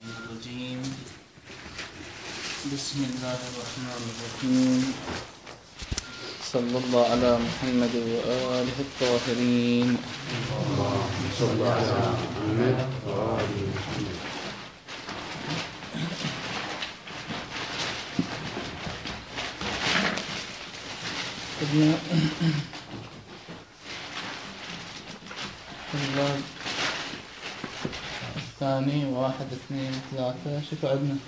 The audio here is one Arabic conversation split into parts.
الرجيم. بسم الله الرحمن الرحيم. صلى الله على محمد وآله الطاهرين. اللهم صل على محمد وآل محمد. الباب الثاني 1 2 3. شوفوا عندنا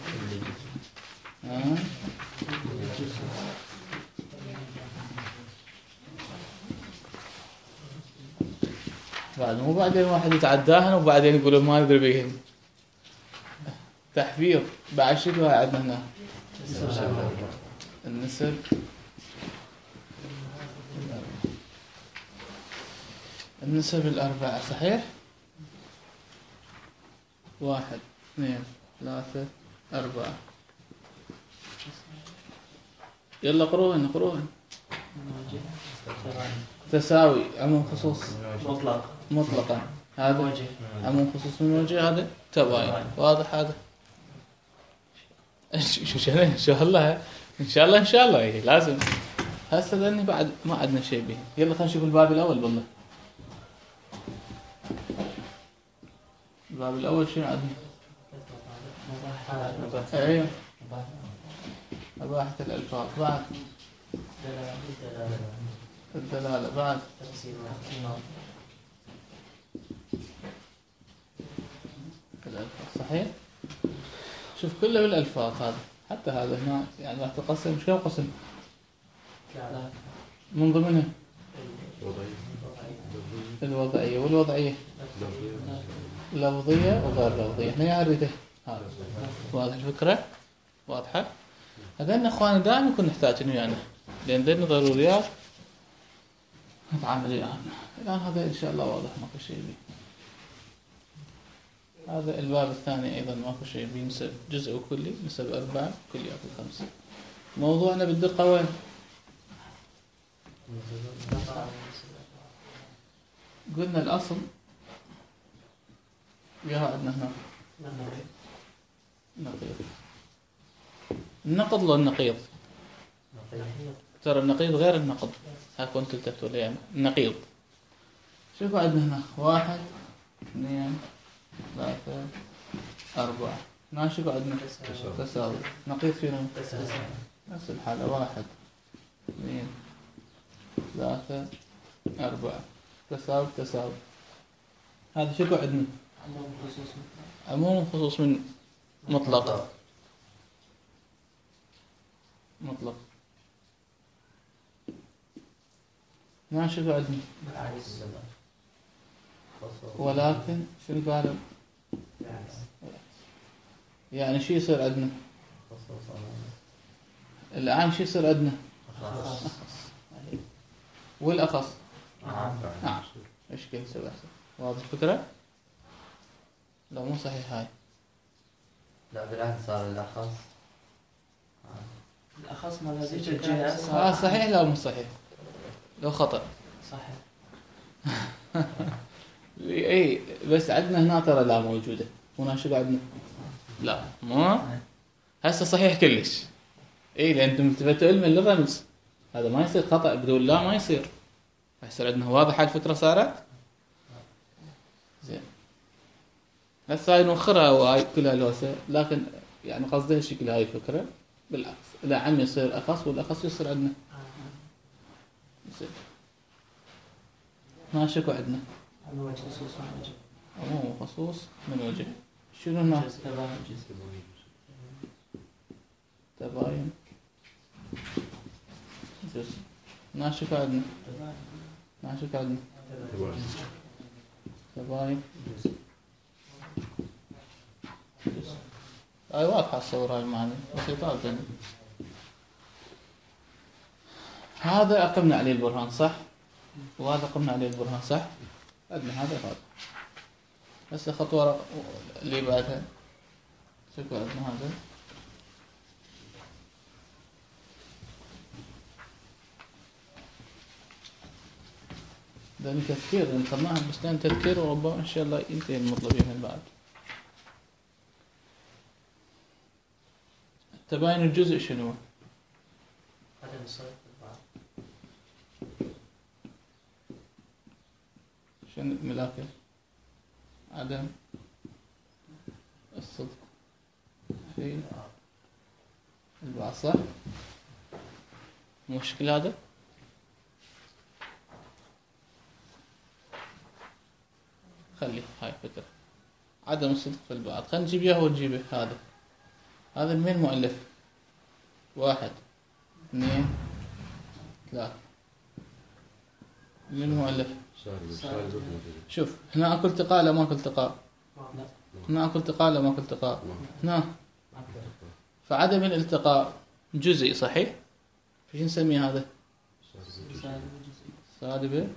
بعد مو بعدين واحد يتعداهن وبعدين يقولوا ما ندري بيهن تحفيظ. بعد شو عندنا هنا النسب. النسب الأربعة صحيح. 1 2 3 4. يلا قروهن. تساوي عموم خصوص مطلقا. هذا عموم خصوص من وجه، هذا تباين. واضح هذا؟ شو الله ان شاء الله إيه لازم. هسه لاني بعد ما عندنا شيء به. يلا خلينا نشوف الباب الاول. بالله الباب الاول شنو عندنا؟ ايوه اباحة الالفاظ. بعد الدلالة. بعد الألفاظ. صحيح. شوف كله بالألفاظ. هذا حتى هذا هنا يعني راح تقسم. مش كم قسم من ضمنها؟ الوضعية والوضعية لفظية وغير لفظية. احنا يعرفه هذا. واضح الفكرة؟ واضحة. هذين اخواني دائما نكون نحتاجين يعني لان ذين ضروريات نتعامل الآن. هذا إن شاء الله واضح ماكو شيء بيه. هذا الباب الثاني أيضا ماكو شيء بيه. نسب جزء وكلي. نسب 4 كليات 5. موضوعنا بالدقة وين؟ قلنا الأصل ياها عندنا هنا نقيض. النقض لو النقيض. ترى النقيض غير النقض. ها كنت تلتفتوا لي يعني. النقيض شوفوا عندنا هنا 1 2 3 4. هنا شوفوا عندنا تساوي. نقيض شنو؟ نفس الحالة. 1 2 3 4. تساوي. هذا شوفوا عندنا عموم خصوص من مطلق. ما شوفوا عندنا ولكن شو القالب؟ يعني شو يصير عندنا العام؟ شو يصير عندنا والأخص؟ ايش كيف يسوي احسن؟ واضح الفكرة؟ لو مو صحيح هاي. لا بالعكس صار الأخص مال هذيك الجهة. صحيح لا مو صحيح؟ لو خطأ صحيح. اي بس عندنا هنا ترى لا موجودة. هنا شو عندنا؟ لا ما هسه صحيح كلش. اي لان انتم التفتوا علم للرمز. هذا ما يصير خطأ بدون لا ما يصير. هسه عندنا واضحة الفكرة صارت؟ زين. هسه هاي نوخرها وهاي كلها لوسة. لكن يعني قصدي الشكل هاي الفكرة بالعكس. لا عم يصير أخص والأخص يصير عندنا. زين. ما شكو عندنا عموم خصوص من وجه. عموم خصوص من وجه. شنو هنا؟ تباين جزء. ما شكو عندنا تباين جزء. هاي واضحة الصورة. هاي المعنى بسيطة جدا. هذا أقمنا عليه البرهان صح؟ وهذا قمنا عليه البرهان صح؟ عندنا هذا. هسه خطوة اللي بعدها شوفوا عندنا هذا. ده تفكير نطلعها بس تفكير وربما إن شاء الله ينتهي المطلوب من بعد. تباين الجزء شنو؟ عدم الصدق في البعض. شنو ملاكه؟ عدم الصدق في البعض، صح؟ مشكلة هذا؟ خلي هاي فكرة عدم الصدق في البعض. خلينا نجيب اياه ونجيبه. هذا من المؤلف؟ 1 2 3. من المؤلف؟ شوف هنا اكو التقاء لا ماكو التقاء؟ لا. هنا اكو التقاء لا ماكو التقاء؟ هنا. ما أقدر. فعدم الالتقاء جزئي صحيح؟ فش نسميه هذا؟ سالب الجزئي. سالبة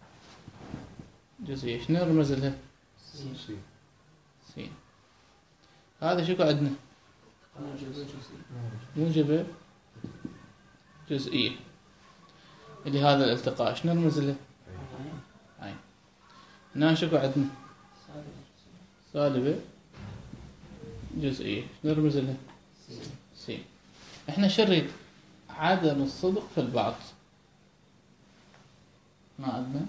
جزئية. شنو نرمز لها؟ سين. سين. هذا شكو عندنا؟ موجب الجزئي. موجبة جزئية اللي هذا الالتقاء شنو نرمز له؟ عين. هنا شكو عندنا؟ سالب الجزئي. سالبة جزئية شنو نرمز لها؟ سين. سين. احنا شريت عدم الصدق في البعض. ما عندنا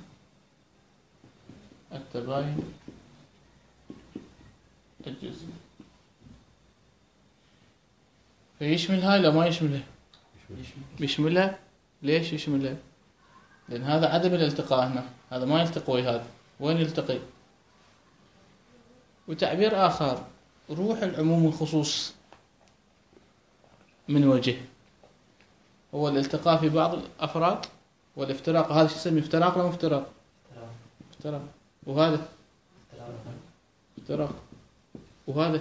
التباين الجزئي. فيشمل هاي لو ما يشملها؟ بيشملها. ليش يشملها؟ لأن هذا عدم الالتقاء هنا، هذا ما يلتقي ويا هذا، وين يلتقي؟ وتعبير آخر روح العموم والخصوص من وجه هو الالتقاء في بعض الأفراد والافتراق. هذا شو يسميه؟ افتراق ولا مفترق؟ افتراق. وهذا افتراق. وهذا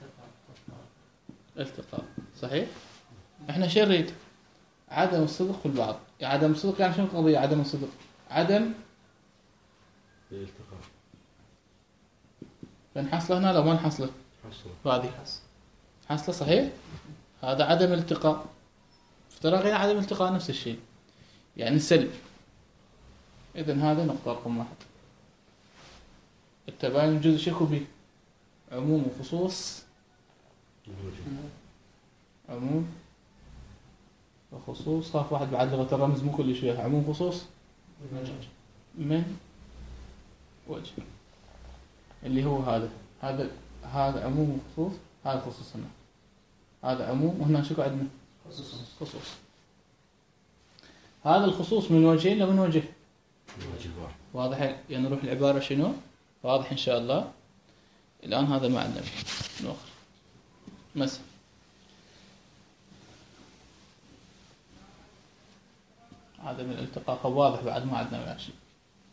التقاء. صحيح؟ احنا شريت عدم الصدق في البعض. عدم الصدق يعني شنو القضية؟ عدم الصدق عدم الالتقاء. فنحصله هنا لو ما نحصله؟ هذه حصله. صحيح؟ هذا عدم الالتقاء. افتراق يعني عدم الالتقاء نفس الشيء، يعني السلب. إذن هذا نقطة رقم 1. التباين الجزء شكو به؟ عموم وخصوص. عموم وخصوص. خاف واحد بعد لغة الرمز مو كل شيء. عموم وخصوص من وجه اللي هو هذا عموم وخصوص. هذا خصوص هنا، هذا عموم وهنا شكو عندنا؟ خصوص. هذا الخصوص من وجهين لو من وجه؟ واضح؟ يعني نروح العبارة شنو؟ واضح إن شاء الله. الآن هذا ما عندنا فيه نأخر مثلا عدم الالتقاء واضح بعد ما عندنا ولا شيء.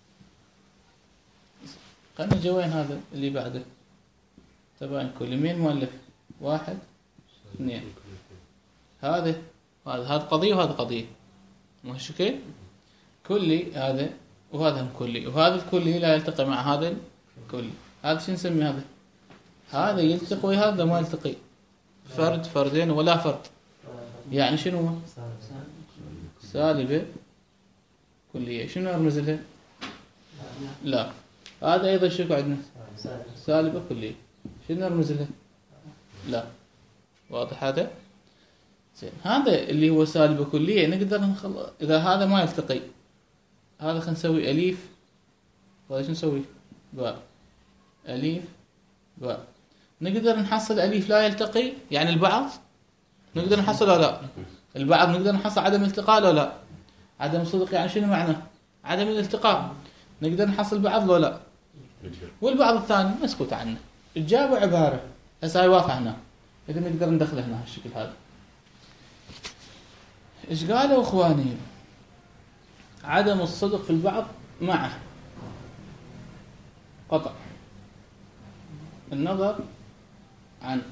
خلينا نجي وين هذا اللي بعده؟ تباين كلي. مين مؤلف؟ 1 2. هذا قضية وهذا قضية، مو شكل كلي هذا وهذا هم كلي، وهذا الكلي لا يلتقي مع هذا الكلي. هذا شو نسمي؟ هذا يلتقي وهذا ما يلتقي. فرد فردين ولا فرد. يعني شنو؟ سالبة كلية. شنو نرمز لها؟ لا. هذا أيضا شكو عندنا؟ سالبة كلية. شنو نرمز لها؟ لا. واضح هذا؟ زين. هذا اللي هو سالبة كلية نقدر إذا هذا ما يلتقي، هذا خلينا نسوي أليف، وهذا شو نسوي؟ باء. أليف باء. نقدر نحصل أليف لا يلتقي يعني البعض نقدر نحصل ولا لا؟ البعض نقدر نحصل عدم الالتقاء ولا لا؟ عدم الصدق يعني شنو معناه؟ عدم الالتقاء. نقدر نحصل بعض ولا لا؟ والبعض الثاني مسكوت عنه. الجابوا عبارة هسه هاي واقع هنا، إذا نقدر ندخله هنا هالشكل هذا. إيش قالوا إخواني؟ عدم الصدق في البعض مع قطع النظر عن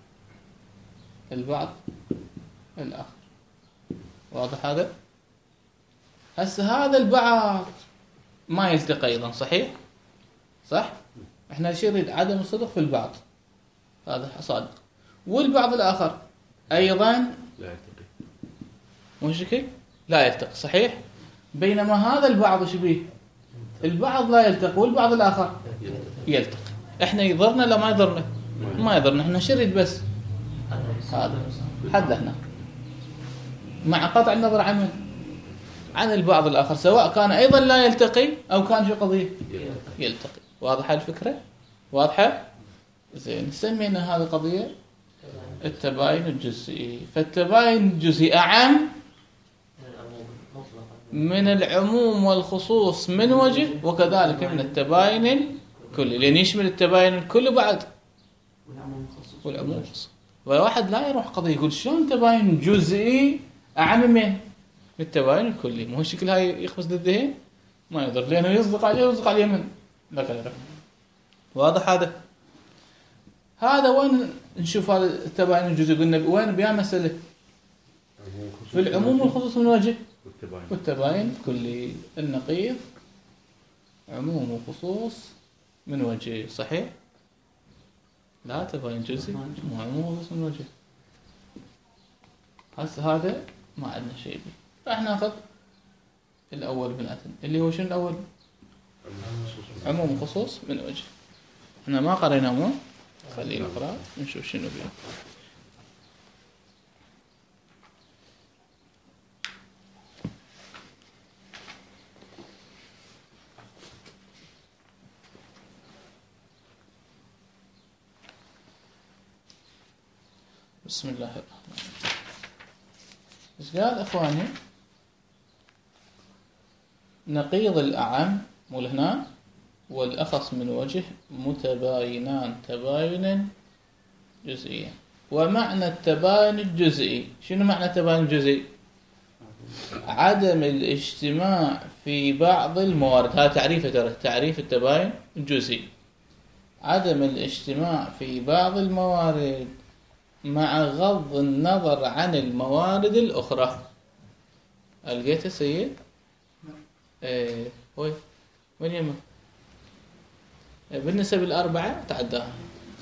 البعض الآخر. واضح هذا؟ هسه هذا البعض ما يلتقي أيضا. صحيح؟ صح؟ احنا نريد عدم الصدق في البعض، هذا صادق، والبعض الآخر أيضا لا يلتقي. مشكل لا يلتقي. صحيح؟ بينما هذا البعض شبيه البعض لا يلتقي والبعض الآخر يلتقي. احنا يضرنا لا ما يضرنا؟ ما يضرنا. احنا نريد بس هذا حد هنا مع قطع النظر عن البعض الآخر، سواء كان أيضا لا يلتقي أو كان شو قضية يلتقي. واضحة الفكرة؟ واضحة؟ زين، نسمينا هذه قضية التباين الجزئي. فالتباين الجزئي أعم من العموم والخصوص من وجه، وكذلك من التباين الكلي، لأن يشمل التباين الكلي بعد والعموم والخصوص. وواحد لا يروح قضية يقول شلون تباين جزئي أعم من التباين الكلي، مو الشكل هاي يخبز للذهن ما يضر، لأنه يصدق عليه من لا كلام. واضح هذا وين نشوف هذا التباين الجزئي؟ قلنا وين بيا مسألة في العموم والخصوص من وجه، والتباين الكلي النقيض عموم وخصوص من وجه. صحيح؟ لا تباين جزئي مو عموم وخصوص من وجه. هسه هذا ما عندنا شيء به. راح ناخذ الأول بالأتم اللي هو شنو الأول؟ عموم وخصوص من وجه. احنا ما قرينا مو؟ خلينا نقرأ نشوف شنو بيه. بسم الله الرحمن الرحيم. ايش قال اخواني؟ نقيض الأعم ولهنا والأخص من وجه متباينان تباينا جزئيا. ومعنى التباين الجزئي، شنو معنى التباين الجزئي؟ عدم الاجتماع في بعض الموارد. هذا تعريفه، ترى تعريف التباين الجزئي عدم الاجتماع في بعض الموارد مع غض النظر عن الموارد الأخرى. ألقيته سيد؟ وين يمه؟ بالنسبة للأربعة تعداها.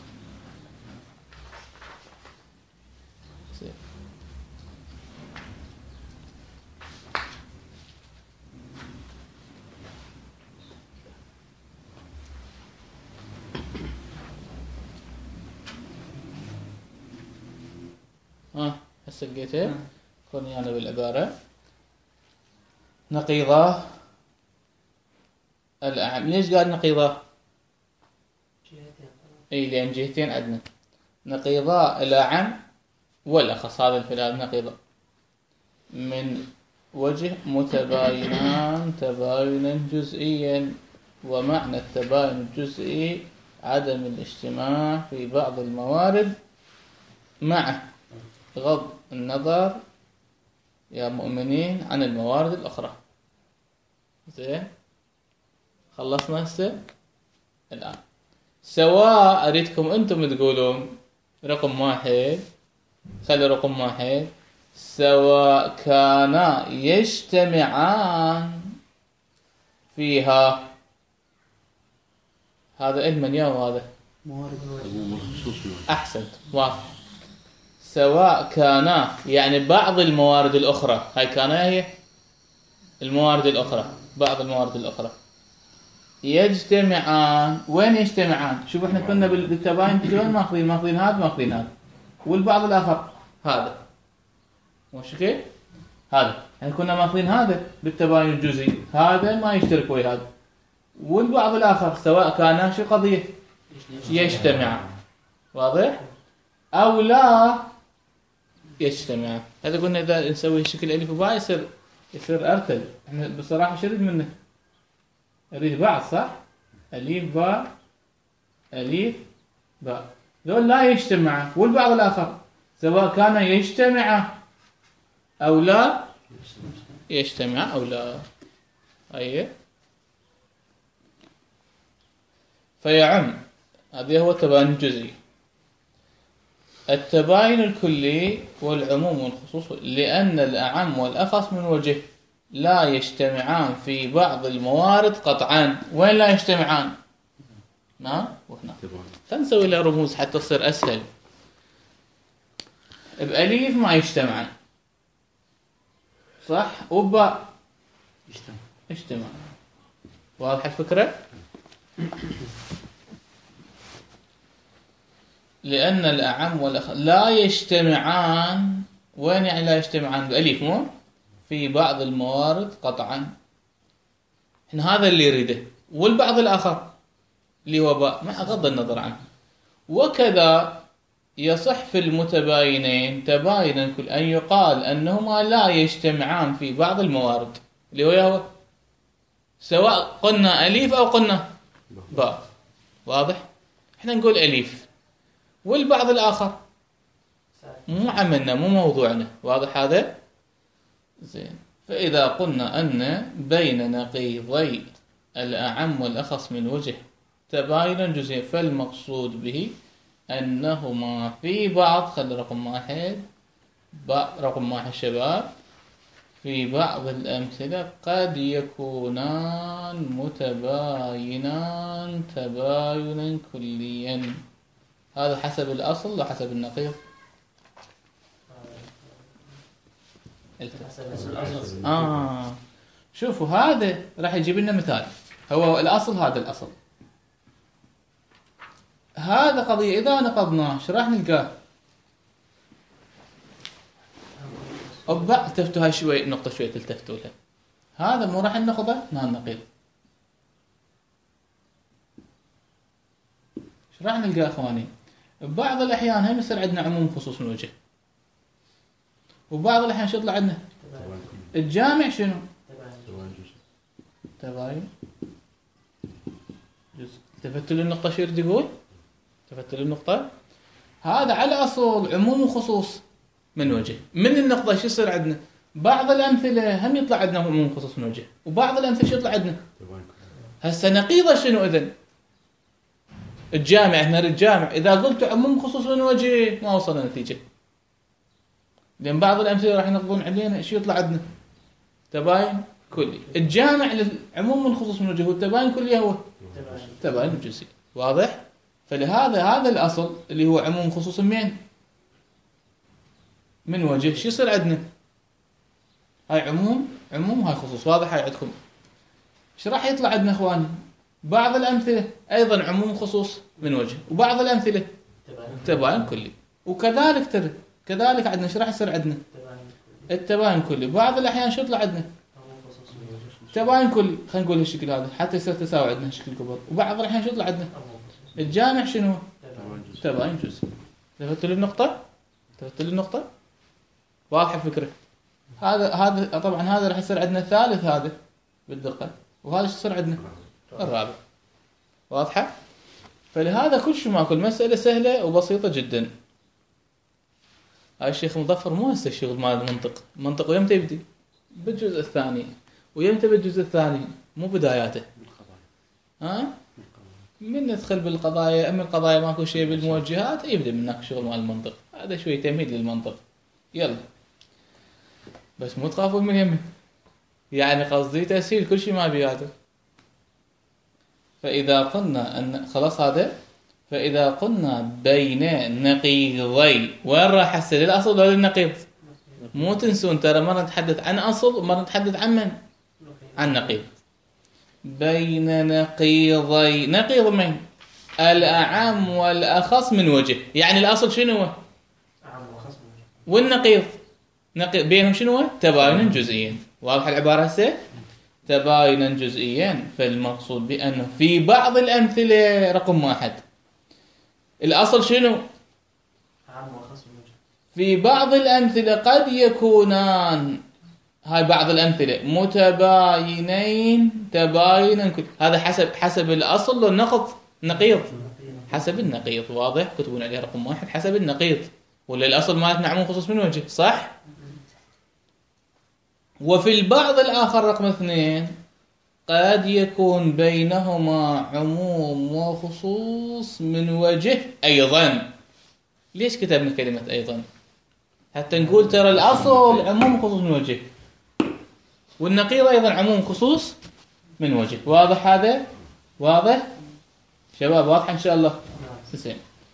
هسه لقيته. خلني أنا بالعبارة. نقيضة الأعم. ليش قال نقيضة؟ لأن جهتين عندنا نقيضة الأعم والأخص. هذا الفعل نقيضة من وجه متباينان تباينا جزئيا. ومعنى التباين الجزئي عدم الاجتماع في بعض الموارد مع غض النظر يا مؤمنين عن الموارد الأخرى. زين، خلصنا هسه الآن. سواء أريدكم أنتم تقولون رقم واحد، خلي رقم واحد، سواء كانا يجتمعان فيها. هذا علما يا هذا أحسنت، واضح. سواء كانا يعني بعض الموارد الأخرى، هاي كانا هي الموارد الأخرى، بعض الموارد الأخرى يجتمعان. وين يجتمعان؟ شوف احنا كنا بالتباين شلون ماخذين هذا والبعض الآخر هذا، مش كيف؟ هذا احنا كنا ماخذين هذا بالتباين الجزئي، هذا ما يشترك ويا هذا، والبعض الآخر سواء كان شو قضية يجتمعان، واضح؟ أو لا يجتمعان. هذا قلنا إذا نسوي شكل ألف وباء يصير أرتل. احنا بصراحة شرد منه أريد بعض، صح؟ ألف باء ألف باء، ذول لا يجتمعان. والبعض الآخر سواء كان يجتمع أو لا يجتمع أو لا. أيه، فيعم. هذا هو التباين الجزئي. التباين الكلي والعموم والخصوص، لأن الأعم والأخص من وجه لا يجتمعان في بعض الموارد قطعا. وين لا يجتمعان؟ وهنا. خلينا نسوي له رموز حتى تصير أسهل. بأليف ما يجتمعان، صح؟ وباء يجتمع. واضح الفكرة؟ لأن الأعم والأخص لا يجتمعان. وين يعني لا يجتمعان؟ بأليف مو في بعض الموارد قطعا. احنا هذا اللي يريده. والبعض الآخر اللي هو باء مع غض النظر عنه. وكذا يصح في المتباينين تباينا كل أن يقال أنهما لا يجتمعان في بعض الموارد اللي هو سواء قلنا أليف أو قلنا باء. واضح؟ احنا نقول أليف والبعض الآخر مو عملنا مو موضوعنا. واضح هذا؟ زين. فإذا قلنا أن بين نقيضي الأعم والأخص من وجه تباينا جزئي فالمقصود به أنهما في بعض. خلي رقم واحد رقم واحد شباب. في بعض الأمثلة قد يكونان متباينان تباينا كليا. هذا حسب الأصل ولا حسب النقيض؟ شوفوا هذا راح يجيب لنا مثال. هو الأصل هذا الأصل. هذا قضية إذا نقضناه ايش راح نلقاه؟ التفتوا هاي شوي نقطة شوي تلتفتوا لها. هذا مو راح ناخذه هنا النقيض. ايش راح نلقى اخواني؟ ببعض الأحيان هم يصير عندنا عموم خصوص من وجه. وبعض الأحيان شو يطلع عندنا؟ الجامع شنو؟ تباين جزء. التفتوا للنقطة شو يريد يقول؟ التفتوا للنقطة هذا على أصل عموم وخصوص من وجه. من النقطة شو يصير عندنا؟ بعض الأمثلة هم يطلع عندنا عموم خصوص من وجه وبعض الأمثلة شو يطلع عندنا؟ هسه نقيضة شنو إذن؟ الجامع. هنا الجامع إذا قلت عموم خصوص من وجه ما وصلنا نتيجة. لأن بعض الأمثلة راح ينقضون علينا شو يطلع عندنا؟ تباين كلي. الجامع للعموم من خصوص من وجه والتباين كلي هو تباين جزئي. واضح؟ فلهذا هذا الأصل اللي هو عموم خصوص من وجه شو يصير عندنا؟ هاي عموم هاي خصوص. واضح هاي عندكم؟ ايش راح يطلع عندنا اخواني؟ بعض الأمثلة أيضا عموم خصوص من وجه وبعض الأمثلة تباين كلي. وكذلك كذلك عندنا ايش راح يصير عندنا؟ التباين كلي. بعض الأحيان شو يطلع عندنا؟ تباين كلي. خلينا نقول الشكل هذا حتى يصير تساوي عندنا شكل كبر. وبعض الأحيان شو يطلع عندنا؟ الجامع شنو؟ تباين جزئي. تفتوا للنقطة؟ واضحة الفكرة؟ هذا طبعا هذا راح يصير عندنا الثالث هذا بالدقة. وهذا شو يصير عندنا؟ الرابع. واضحة؟ فلهذا كل شيء ماكل مسألة سهلة وبسيطة جدا. هاي الشيخ مظفر مو هسه الشغل مال المنطق ويمتى يبدي؟ بالجزء الثاني. ويمتى بالجزء الثاني؟ مو بداياته. من ندخل بالقضايا. أما القضايا ماكو شيء بالموجهات يبدأ من هناك شغل مال المنطق. هذا شوي تمهيد للمنطق. يلا بس مو تخافون من يمه. يعني قصدي تسهيل كل شيء ما بياته. فإذا قلنا أن خلاص هذا. فإذا قلنا بين نقيضي وين راح أحسن للأصل ولا للنقيض؟ مو تنسون ترى مرة نتحدث عن أصل ومرة نتحدث عن من؟ عن نقيض. بين نقيضي. نقيض من؟ الأعم والأخص من وجه. يعني الأصل شنو هو؟ والنقيض بينهم شنو هو؟ تباين جزئيا. واضح العبارة هسه؟ تباينا جزئيا. فالمقصود بأنه في بعض الأمثلة رقم واحد الأصل شنو؟ في بعض الأمثلة قد يكونان هاي بعض الأمثلة متباينين تباينا هذا حسب الأصل والنقيض حسب النقيض. واضح؟ كتبون عليه رقم واحد حسب النقيض. ولا الأصل مالتنا عموم خصوص من وجه صح؟ وفي البعض الآخر رقم اثنين قد يكون بينهما عموم وخصوص من وجه أيضا. ليش كتبنا كلمة أيضا؟ حتى نقول ترى الأصل عموم خصوص من وجه والنقيض أيضا عموم خصوص من وجه. واضح هذا؟ واضح؟ شباب واضح إن شاء الله؟ زين.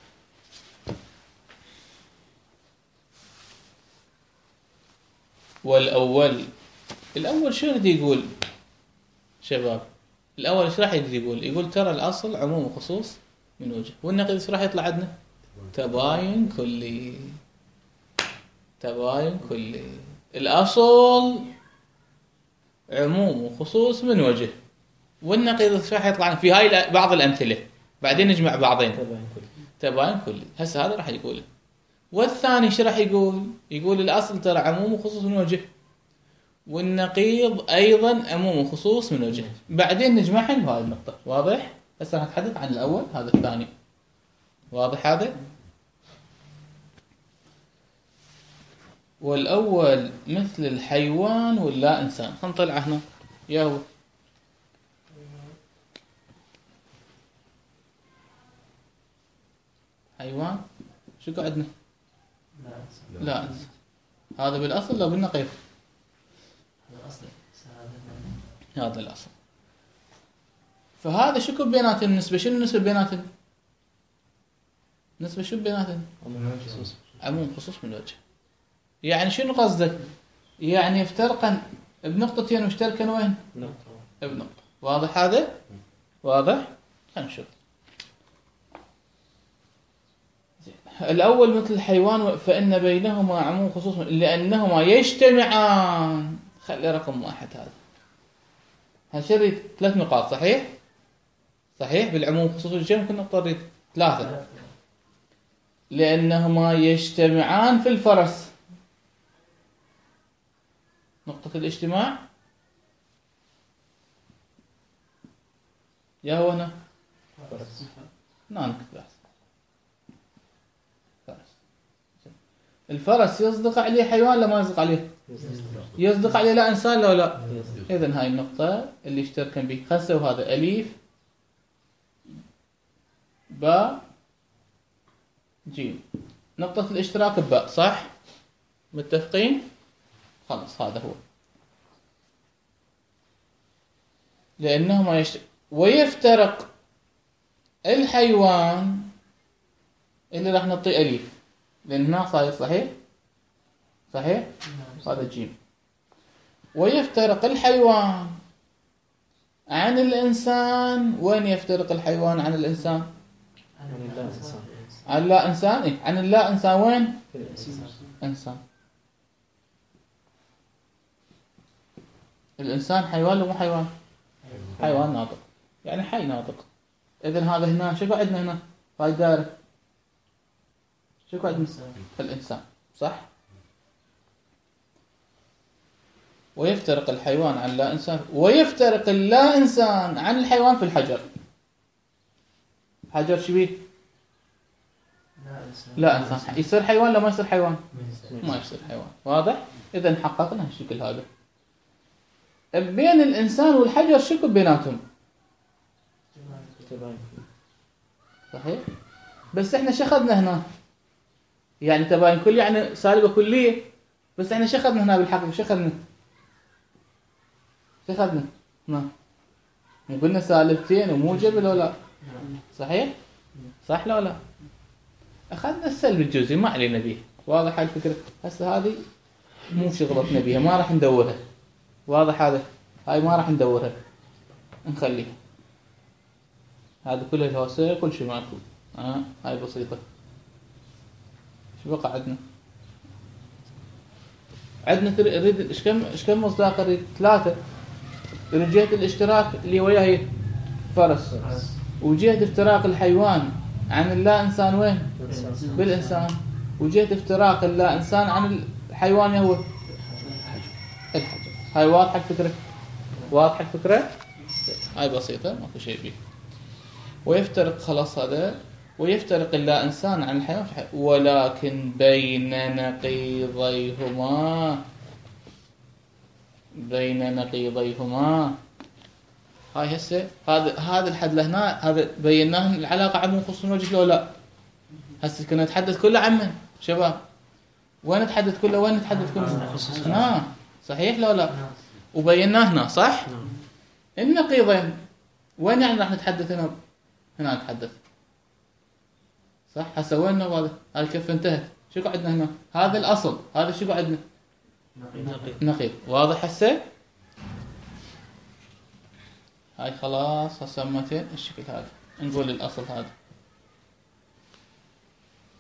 الأول شو يريد يقول شباب؟ الأول ايش راح يقول؟ يقول ترى الأصل عموم وخصوص من وجه والنقيض ايش راح يطلع عندنا؟ تباين كلي. تباين كلي. الأصل عموم وخصوص من وجه، والنقيض ايش راح يطلع في هاي بعض الأمثلة، بعدين نجمع بعضين. تباين كلي هسه هذا راح يقوله. والثاني ايش راح يقول؟ يقول الأصل ترى عموم وخصوص من وجه، والنقيض أيضا عموم وخصوص من وجه، بعدين نجمعهم بهذه النقطة. واضح؟ هسه راح نتحدث عن الأول، هذا الثاني. واضح هذا؟ والأول مثل الحيوان واللا إنسان. خلينا نطلع هنا يا هو حيوان شو قعدنا؟ لا إنسان. هذا بالأصل لو بالنقيض؟ هذا الأصل. فهذا شو بيناتهم النسبة؟ شنو النسبة بيناتهم؟ نسبة شو بيناتهم؟ عموم خصوص من وجه. يعني شنو قصدك؟ يعني يفترقن بنقطتين مشتركين وين؟ بنقطة. واضح هذا؟ واضح؟ خلينا نشوف. الأول مثل الحيوان فإن بينهما عموم خصوص لأنهما يجتمعان. خلي رقم واحد هذا. هنشري 3 نقاط صحيح؟ صحيح بالعموم خصوص الجمع ممكن نضطر 3. لأنهما يجتمعان في الفرس. نقطة الاجتماع يا هو هنا فرس. نعم فرس. الفرس يصدق عليه حيوان لا ما يصدق عليه؟ يصدق عليه لا إنسان لا لا. إذن هاي النقطة اللي اشتركن به. خلنا نسوي هذا أليف باء جيم. نقطة الاشتراك بباء صح؟ متفقين؟ خلاص هذا هو. لأنهما ويفترق الحيوان اللي راح نعطيه أليف لأن هنا صاير صحيح؟ صحيح؟ هذا جيم. ويفترق الحيوان عن الإنسان. وين يفترق الحيوان عن الإنسان؟ عن اللا إنسان. إيه؟ عن اللا إنسان وين؟ إنسان. الإنسان حيوان ولا مو حيوان؟ حيوان ناطق، يعني حي ناطق. إذن هذا هنا شو قعدنا هنا؟ هاي دائرة شو قعدنا؟ الإنسان صح؟ ويفترق الحيوان عن لا إنسان. ويفترق اللا إنسان عن الحيوان في الحجر. حجر شبيه؟ لا إنسان. يصير حيوان لا ما يصير حيوان؟ ما يصير حيوان. واضح؟ إذن حققنا هالشكل هذا. بين الإنسان والحجر شكل بيناتهم صحيح؟ بس إحنا شخذنا هنا يعني تباين كلي يعني سالبة كلية. بس إحنا شخذنا هنا بالحقيقة. شخذنا ما قلنا سالبتين وموجب ولا لا؟ صحيح؟ صح لا لا؟ أخذنا السلب الجزئي ما علينا به. واضح الفكرة؟ هسه هذه مو شغلتنا بيها ما راح ندورها. واضح هذا؟ هاي ما راح ندورها نخليها. هذا كله الهوسة كل شيء ماكو. هاي بسيطة. شو بقى عندنا؟ نريد ايش كم مصداق نريد؟ 3. من جهة الاشتراك اللي وياه فرس، وجهة افتراق الحيوان عن اللا إنسان وين؟ بالإنسان. وجهة افتراق اللا إنسان عن الحيوان هو الحجر. هاي واضحة الفكرة؟ واضحة الفكرة؟ هاي بسيطة ماكو شيء بيه. ويفترق خلاص هذا. ويفترق اللا إنسان عن الحيوان ولكن بين نقيضيهما. هاي هسه هذا الحد لهنا هذا بيناه العلاقة عموم خصوص وجه لو لا. هسه كنا نتحدث كله عمن شباب. وين نتحدث كله؟ صحيح لو لا؟ وبيناه هنا صح؟ النقيضين وين يعني راح نتحدث هنا نتحدث صح؟ هسه وين هذا؟ هاي الكفة انتهت. شو قعدنا هنا؟ هذا الأصل. هذا شو قعدنا؟ نقيض. واضح هسه؟ هاي خلاص هسمتين الشكل هذا. نقول الأصل هذا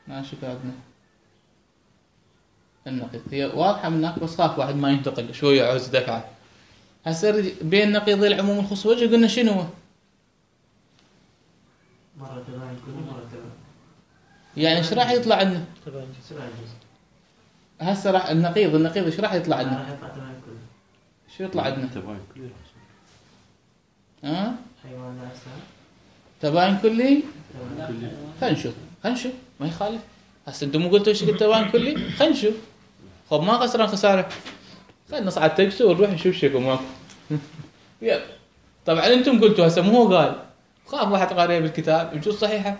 ماشي عندنا النقيض. هي واضحة من هناك بس خاف واحد ما ينتقل شوية عوز دفعة. هسه بين نقيض العموم والخصوص وجه قلنا شنو هو؟ مرة تباين كلي مرة تباين. يعني ايش راح يطلع عندنا؟ تباين جزء. هسه راح النقيض ايش راح يطلع عندنا؟ راح يطلع تباين كلي. شو يطلع عندنا؟ تباين كلي. ها؟ حيوان لا أسنان. تباين كلي؟ تباين. خلينا نشوف ما يخالف. هسه انتم مو قلتوا ايش قلت تباين كلي؟ خلينا نشوف. خب ما خسران خسارة. خلينا نصعد تكسو ونروح نشوف شكو ماكو. يلا. طبعا انتم قلتوا هسه مو هو قال. خاف واحد قارئ بالكتاب نشوف صحيحة.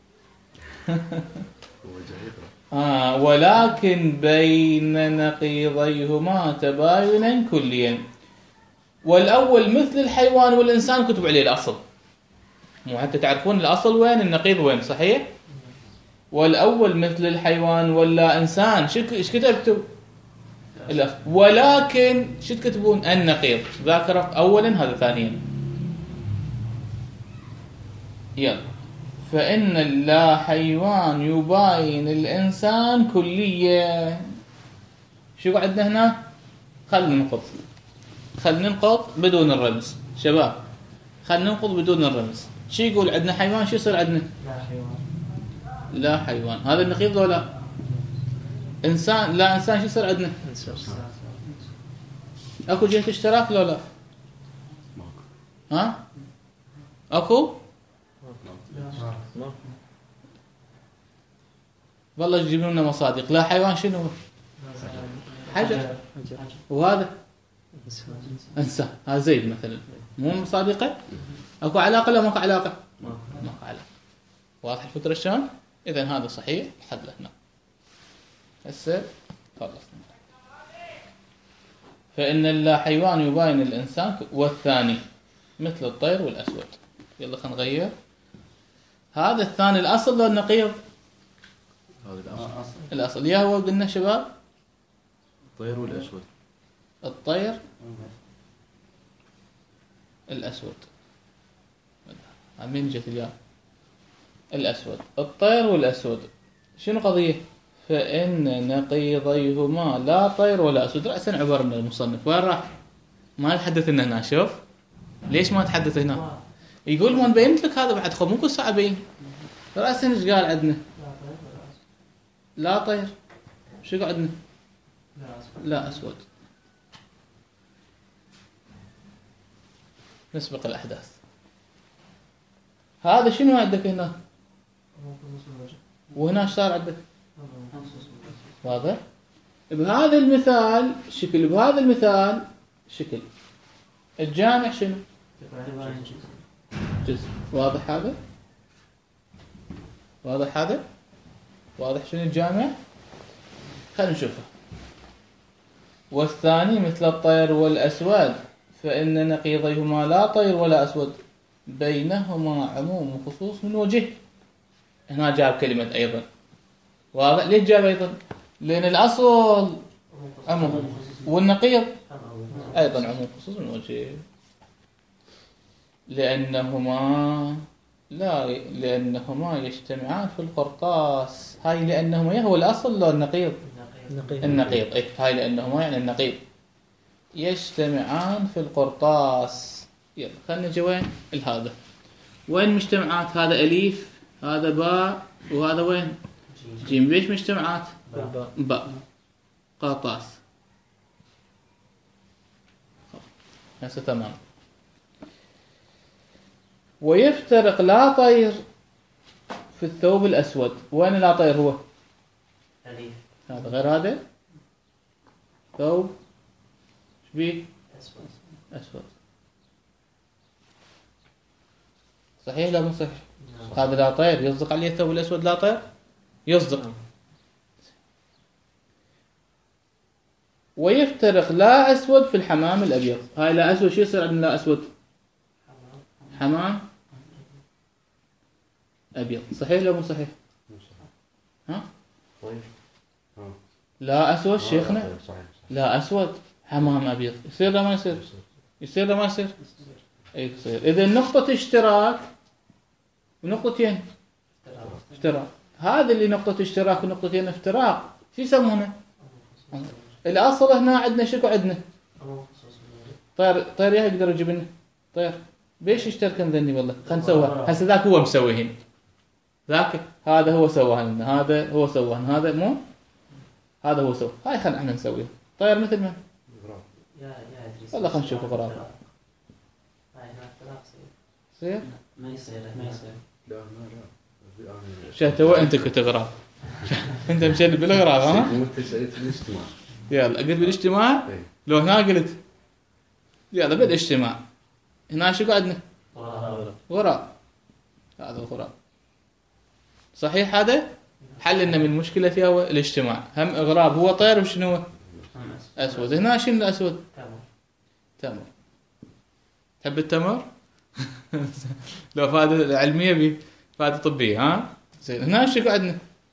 ولكن بين نقيضيهما تباينا كليا. والأول مثل الحيوان والإنسان كتب عليه الأصل. مو حتى تعرفون الأصل وين النقيض وين صحيح؟ والأول مثل الحيوان ولا إنسان إيش كتبتوا؟ ولكن شو تكتبون؟ النقيض ذاكرة أولا هذا ثانيا. يلا. فإن لا حيوان يباين الإنسان كليا. شو عندنا هنا؟ خلينا ننقض بدون الرمز شباب. خلينا ننقض بدون الرمز. شو يقول عندنا حيوان؟ شو يصير عندنا؟ لا حيوان. هذا النقيض ولا إنسان؟ لا إنسان. شو يصير عندنا؟ أكو جهة اشتراك ولا لا؟ ها؟ أكو؟ والله تجيبون لنا مصادق. لا حيوان شنو؟ حجر. وهذا انسان. هذا زيد مثلا مو مصادقه. اكو علاقه ولا ماكو علاقه؟ ماكو علاقه. واضح الفكره شلون؟ اذا هذا صحيح لحد هنا. هسه خلصنا. فان لا حيوان يباين الانسان والثاني مثل الطير والاسود. يلا خلينا نغير. هذا الثاني الاصل ولا النقيض؟ هذا الاصل. يا هو قلنا شباب الطير والاسود. الطير الاسود. من جت الياء الاسود. الطير والاسود. شنو قضيه؟ فان نقيضيهما لا طير ولا اسود. راسا عباره من المصنف. وين راح؟ ما تحدث لنا هنا. شوف ليش ما تحدث هنا؟ يقول ما بينت لك هذا بعد. خب مو كل ساعه بين. راسا ايش قال عندنا؟ لا طير. شو قعدنا؟ لا أسود. نسبق الأحداث. هذا شنو عندك هنا؟ وهنا ايش صار عندك؟ واضح؟ بهذا المثال شكل. بهذا المثال شكل. الجامع شنو؟ جزء. واضح هذا؟ واضح هذا؟ واضح شنو الجامع؟ خلينا نشوفه. والثاني مثل الطير والأسود فإن نقيضيهما لا طير ولا أسود بينهما عموم وخصوص من وجه. هنا جاب كلمة أيضا. واضح؟ ليش جاب أيضا؟ لأن الأصل عموم والنقيض أيضا عموم وخصوص من وجه. لأنهما يجتمعان في القرطاس. هاي لأنهما هو الأصل ولا النقيض؟ النقيض. إيه هاي لأنهما يعني النقيض يجتمعان في القرطاس. يلا خلنا نجي وين هذا. وين مجتمعات؟ هذا أليف هذا باء وهذا وين جيم. ليش مجتمعات؟ باء قرطاس. هسه تمام. ويفترق لا طير في الثوب الأسود. وين لا طير هو؟ أليف. هذا غير هذا ثوب شبيه؟ أسود. صحيح لا مو صحيح؟ هذا لا طير يصدق عليه الثوب الأسود لا طير؟ يصدق. ويفترق لا أسود في الحمام الأبيض. هاي لا أسود. شو يصير عندنا لا أسود؟ حمام أبيض. صحيح لا مو صحيح؟ ها؟ لا أسود شيخنا. لا أسود حمام أبيض. يصير لا ما يصير؟ يصير لا ما يصير؟ أي يصير. إذا نقطة اشتراك ونقطتين اشتراك. هذا اللي نقطة اشتراك ونقطتين افتراق شو يسمونه؟ الأصل هنا عندنا شكو عندنا؟ طير يقدر يجيب لنا طير بيش يشتركن ذني والله خلينا نسويها هسه ذاك هو مسويهن ذاك هذا هو سواهن هذا هو سواهن هذا مو هذا هو سوى هاي خلينا احنا نسويها طير مثل من والله خلينا نشوف غراب يصير ما يصير لا شهت انت كنت غراب انت مشيت بالغراب ها انت سألت الاجتماع يلا قلت بالاجتماع لو هنا قلت يلا بالاجتماع هنا شو قعدنا غراب هذا الغراب صحيح هذا حل لنا من المشكله فيها هو الاجتماع هم غراب هو طير وشنو هو اسود هنا شنو الاسود تمر تحب التمر لو فائده علميه بي فائده طبيه ها زين هنا شو قعدنا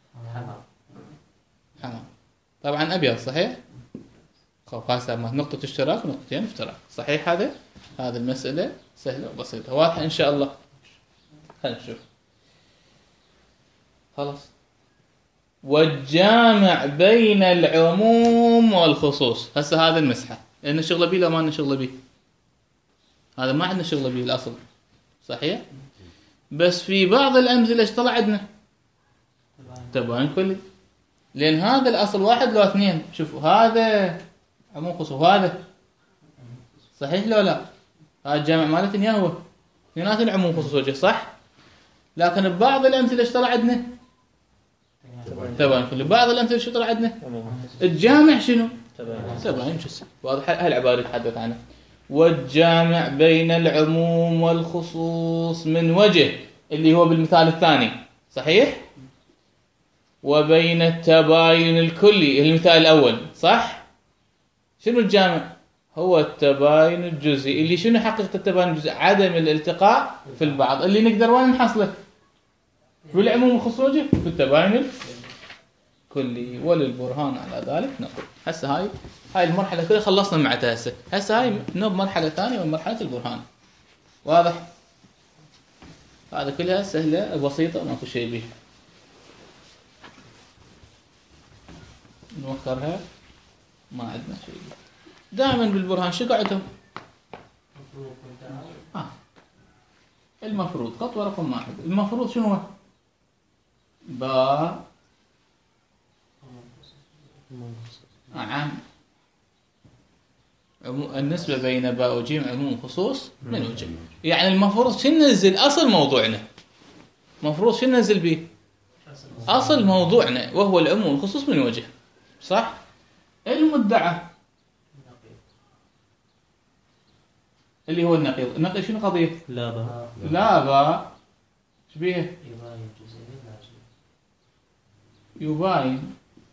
حمام طبعا ابيض صحيح خوف هسه نقطه اشتراك ونقطتين افتراق صحيح هذا المساله سهله وبسيطه واضحه ان شاء الله خلينا نشوف خلاص والجامع بين العموم والخصوص هسه هذا المسحه لان شغله بيه لو ما لنا شغله بيه هذا ما عندنا شغله بيه الاصل صحيح بس في بعض الامثله ايش طلع عندنا تباين كلي لان هذا الاصل واحد لو اثنين شوفوا هذا عموم خصوص وهذا صحيح لو لا هذا الجامع مالتنا يا هو اثنيناتهم عموم خصوص وجه صح لكن ببعض الامثله ايش طلع عندنا تباين كلي بعض الامثله شو طلع عندنا الجامع شنو تباين جزء واضح هالعباره يتحدث عنها والجامع بين العموم والخصوص من وجه اللي هو بالمثال الثاني صحيح وبين التباين الكلي المثال الأول صح شنو الجامع هو التباين الجزئي اللي شنو حقيقة التباين الجزئي عدم الالتقاء في البعض اللي نقدر وين نحصله بالعموم والخصوص في التباين الكلي وللبرهان على ذلك نقول هسه هاي المرحلة كلها خلصنا مع هسه هاي نوب مرحلة ثانية ومرحلة البرهان واضح هذا كلها سهلة بسيطة ماكو شيء به نوخرها ما عندنا شيء دائما بالبرهان شو قعدهم المفروض خطوة رقم 1 المفروض شنو هو باء عام النسبة بين باء وجيم عموم خصوص من وجه يعني المفروض شو ننزل أصل موضوعنا مفروض شو ننزل به أصل موضوعنا وهو العموم والخصوص من وجه صح المدعى اللي هو النقيض شنو قضية لا باء ايش بيه يباين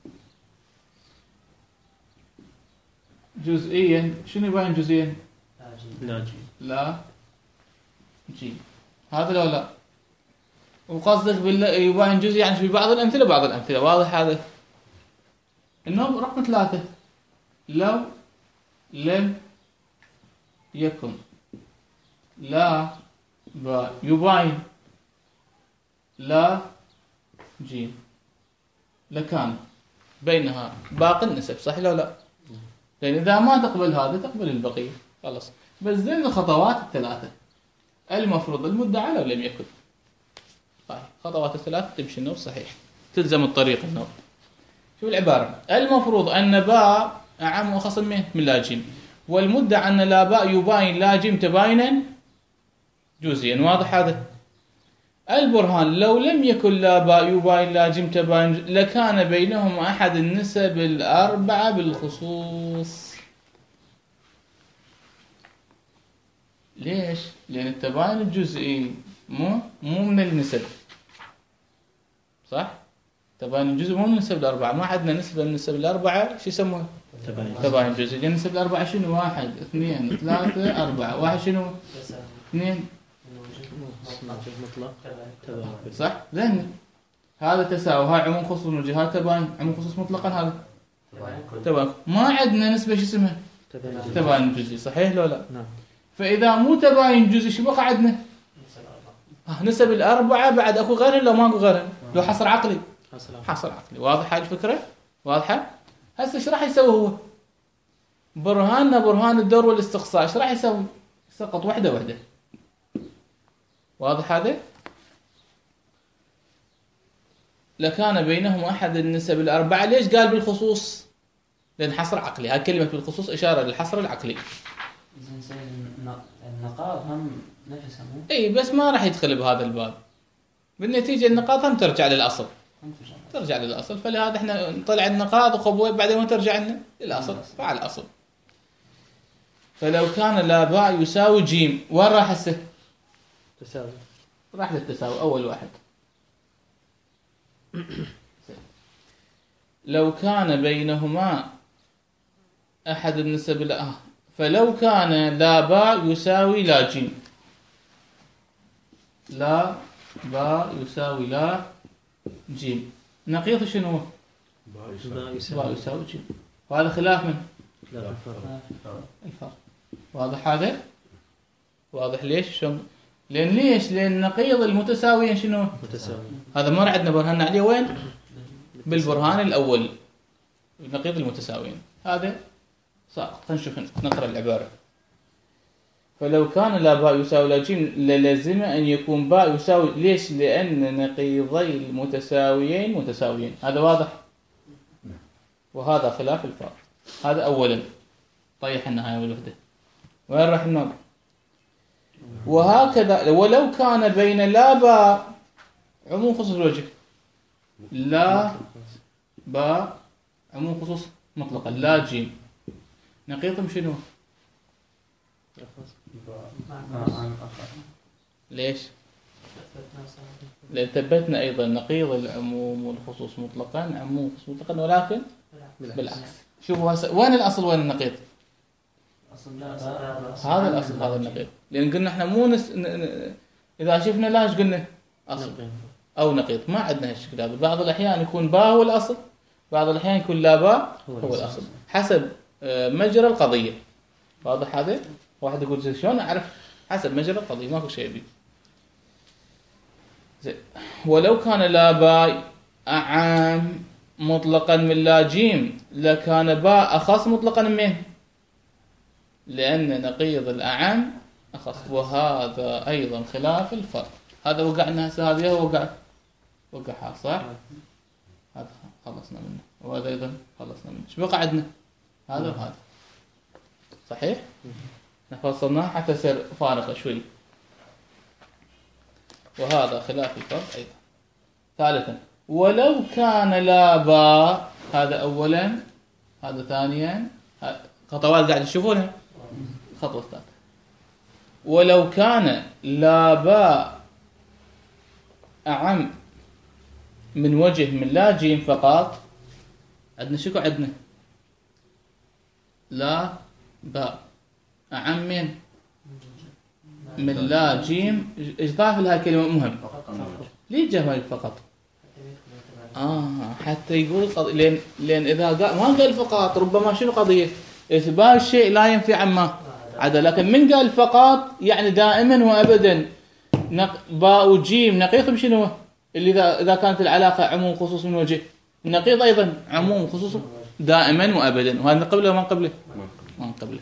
جزئيا شنو يباين جزئيا لا جيم هذا لو لا وقصدك يباين جزئي يعني في بعض الأمثلة واضح هذا النوع رقم 3 لو لم يكن لا باء يباين لا جيم لكان بينها باقي النسب صح لو لا لأن إذا ما تقبل هذا تقبل البقية خلاص بس ذي الخطوات الثلاثة المفروض المدعى لو لم يكن طيب خطوات الثلاثة تمشي النوع صحيح تلزم الطريق النوع شو العبارة المفروض أن باء أعم وخص من لا جيم والمدعى أن لا باء يباين لا جيم تباينا جزئيا واضح هذا البرهان لو لم يكن لا باء يباين لا جيم تباين لكان بينهم أحد النسب الأربعة بالخصوص ليش؟ لأن التباين الجزئي مو من النسب صح؟ تباين الجزئي مو من النسب الأربعة ما عندنا نسبة من النسب الأربعة شو يسموها؟ تباين جزئي لأن النسب الأربعة شنو 1 2 3 4 1 شنو 2 مطلق صح ذهني هذا تساوي هاي عموم خصوص من وجه هذا تباين عموم خصوص مطلقا هذا تباين ما عندنا نسبة شو اسمها تباين جزئي صحيح لو لا نعم فإذا مو تباين جزئي شو بقى عندنا نسب الأربعة بعد أكو غيرهن لو ماكو غيرهن لو حصر عقلي حصل حصر عقلي. واضحة الفكرة؟ واضحة؟ هسه ايش راح يسوي هو؟ برهاننا برهان الدور والاستقصاء ايش راح يسوي؟ سقط وحدة وحدة. واضح هذا؟ لكان بينهم أحد النسب الأربعة. ليش قال بالخصوص؟ لأن حصر عقلي. هاي كلمة بالخصوص إشارة للحصر العقلي. زين زين النقاط هم نفسهم مو؟ اي بس ما راح يدخل بهذا الباب. بالنتيجة النقاط هم ترجع للأصل. ترجع للأصل. فلهذا احنا نطلع النقاط وخبوه بعدين وين ترجع لنا؟ للأصل. فعل الأصل. فلو كان لا باء يساوي جيم وين راح هسه؟ تساوي. راح للتساوي أول واحد. لو كان بينهما أحد النسب فلو كان لا باء يساوي لا جيم. لا باء يساوي لا جيم. نقيض شنو هو؟ باء يساوي جيم. وهذا خلاف من؟ الفرق. واضح هذا؟ واضح ليش؟ شلون؟ لأن ليش؟ لأن نقيض المتساويين شنو؟ متساوي. هذا ما عندنا برهان عليه وين؟ بالبرهان الأول. نقيض المتساويين. هذا ساقط. خلينا نشوف نقرأ العبارة. فلو كان لا باء يساوي لا جيم للزم أن يكون باء يساوي. ليش؟ لأن نقيضي المتساويين متساويين. هذا واضح؟ وهذا خلاف الفرق. هذا أولا. طيح النهاية والوحدة. وين راح النظر؟ وهكذا ولو كان بين لا باء عموم خصوص الوجه. لا باء عموم خصوص مطلقا. لا جيم. نقيضهم شنو؟ ليش؟ لأن ثبتنا أيضا نقيض العموم والخصوص مطلقا عموم خصوص مطلقا ولكن بالعكس. شوفوا وين الأصل وين النقيض؟ هذا الأصل هذا النقيض. لأن قلنا احنا مو إذا شفنا لا ايش قلنا؟ أصل أو نقيض. ما عندنا هالشكل هذا. بعض الأحيان يكون باء هو الأصل. بعض الأحيان يكون لا باء هو الأصل. حسب مجرى القضية. واضح هذا؟ واحد يقول شلون أعرف؟ حسب مجرى القضية. ماكو شيء بيه. زين. ولو كان لا باء أعم مطلقا من لا جيم لكان باء أخص مطلقا من. لأن نقيض الأعم أخص. وهذا أيضا خلاف الفرق. هذا وقعنا هسه. هذه وقعها صح؟ هذا خلصنا منه. وهذا أيضا خلصنا منه. شو بقى عندنا؟ هذا وهذا. صحيح؟ نفصلناه حتى يصير فارقة شوي. وهذا خلاف الفرق أيضا. ثالثا ولو كان لا باء. هذا أولا. هذا ثانيا. خطوات قاعد تشوفونها. خطوة الثالثة. ولو كان لا باء أعم من وجه من لا جيم فقط. عندنا شكو عندنا؟ لا باء أعم من لا جيم. إضافة لها كلمة مهم. ليه جمع فقط؟ حتى يقول لأن إذا قال ما قال فقط ربما شنو قضية؟ إثبات الشيء لا ينفي عما عدا. لكن من قال فقط يعني دائما وأبدا باء وجيم نقيضهم شنو؟ اللي إذا كانت العلاقة عموم خصوص من وجه. النقيض أيضا عموم خصوص دائما وأبدا. وهذا قبله وما قبله؟ ما قبله.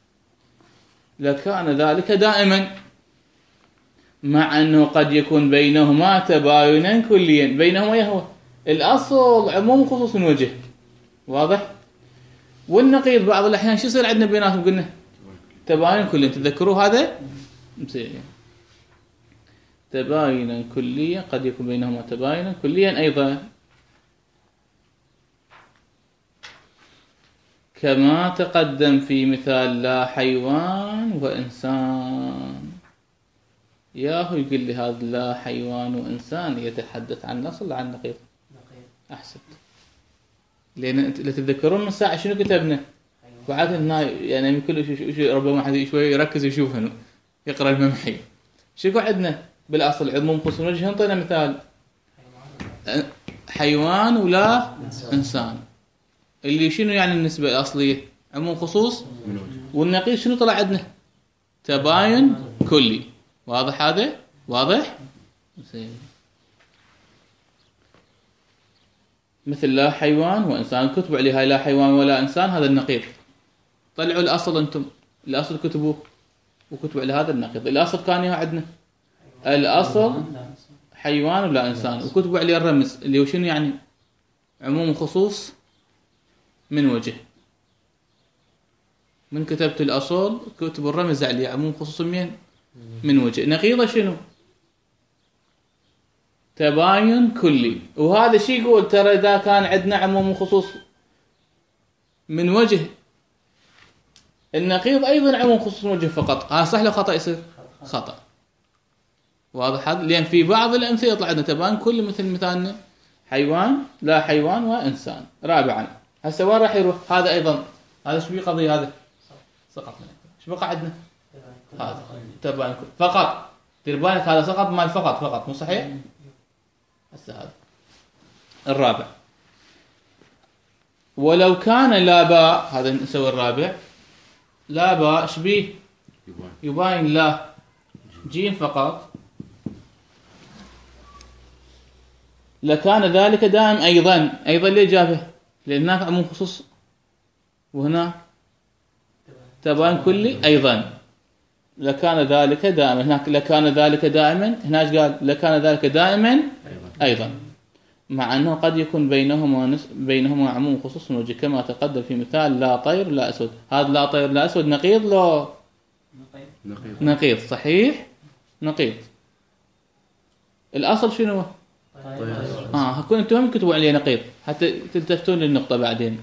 لكان ذلك دائما مع أنه قد يكون بينهما تباينا كليا. بينهما يهوى الأصل عموم خصوص من وجه. واضح؟ والنقيض بعض الأحيان شو يصير عندنا بيناتهم؟ قلنا تباين كليا. تذكروا هذا؟ تباينا كليا. قد يكون بينهما تباينا كليا أيضا. كما تقدم في مثال لا حيوان وإنسان. ياهو يقول لي هذا لا حيوان وإنسان يتحدث عن الأصل عن نقيض. أحسنت. لأن تتذكرون من ساعة شنو كتبنا؟ بعد هنا يعني كل شيء ربما حد شوي يركز يشوف هنا يقرأ الممحي. شو عندنا بالأصل عموم خصوص وجه. انطينا مثال حيوان ولا إنسان. اللي شنو يعني النسبة الأصلية؟ عموم خصوص. والنقيض شنو طلع عندنا؟ تباين كلي. واضح هذا؟ واضح؟ زين. مثل لا حيوان وإنسان، كتبوا عليه هاي لا حيوان ولا إنسان، هذا النقيض. طلعوا الأصل أنتم، الأصل كتبوه وكتبوا على هذا النقيض. الأصل كان يا عندنا الأصل حيوان ولا إنسان، وكتبوا عليه الرمز اللي هو شنو يعني عموم وخصوص من وجه. من كتبت الأصل كتبوا الرمز عليه عموم وخصوص من وجه. نقيضه شنو؟ تباين كلي. وهذا شيء يقول ترى إذا كان عندنا عموم وخصوص من وجه، النقيض أيضا عموم وخصوص من وجه فقط. صح لو خطأ يصير خطأ. واضح هذا؟ لأن في بعض الأمثلة يطلع عندنا تباين كلي، مثل مثالنا حيوان لا حيوان وإنسان. رابعا هسه وين راح يروح هذا أيضا؟ هذا شو قضية؟ هذا سقط من شو بقى عندنا؟ هذا تباين كلي فقط. دير بالك هذا سقط مال فقط مو صحيح؟ هسه هذا الرابع. ولو كان لا باء، هذا نسوي الرابع. لا باء شبيه يباين لا جيم فقط، لكان ذلك دائم أيضا. ليه جابه؟ لأن هناك عموم خصوص وهنا تباين كلي أيضا. لكان ذلك دائما، هناك لكان ذلك دائما، هناك قال لكان ذلك دائما أيضا، مع أنه قد يكون بينهما عموم خصوص وجه، كما تقدم في مثال لا طير لا أسود. هذا لا طير لا أسود نقيض لو نقيض صحيح نقيض. الأصل شنو؟ هكون أنتم هم كتبوا عليه نقيض حتى تلتفتون للنقطة بعدين.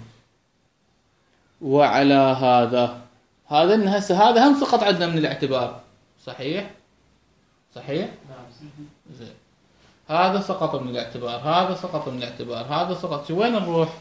وعلى هذا هسه هذا هم سقط عندنا من الاعتبار. صحيح زين. هذا سقط من الاعتبار، هذا سقط من الاعتبار، هذا سقط. شو وين نروح؟